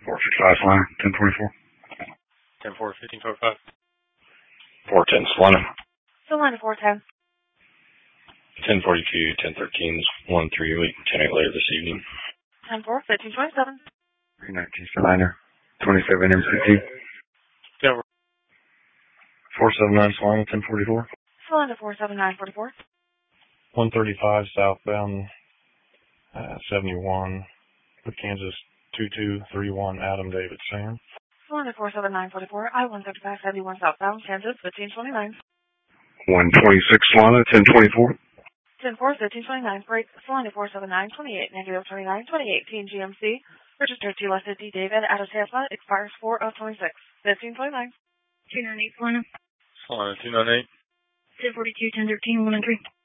455 Solana, 1044. 10-4, 1545. 410 Solana. Solana 410. 1042, 1013 is 138, 10-8 later this evening. 10-4, 1527. 319 Solana, 27 MCT. Yeah, 479 Solana, 1044. Solana 47944. 135 southbound 71 with Kansas 2231 Adam David Sam. Solana 47944. I-135 71 southbound Kansas 1529. 126 Solana, 1024. 10-4, 1529. Break Solana 479 28 negative 29 2018 GMC. Registered T-50 David out of Tampa. Expires 4 of 26. 1529. 298 Solana. Solana 298. 1042, 1013, 113.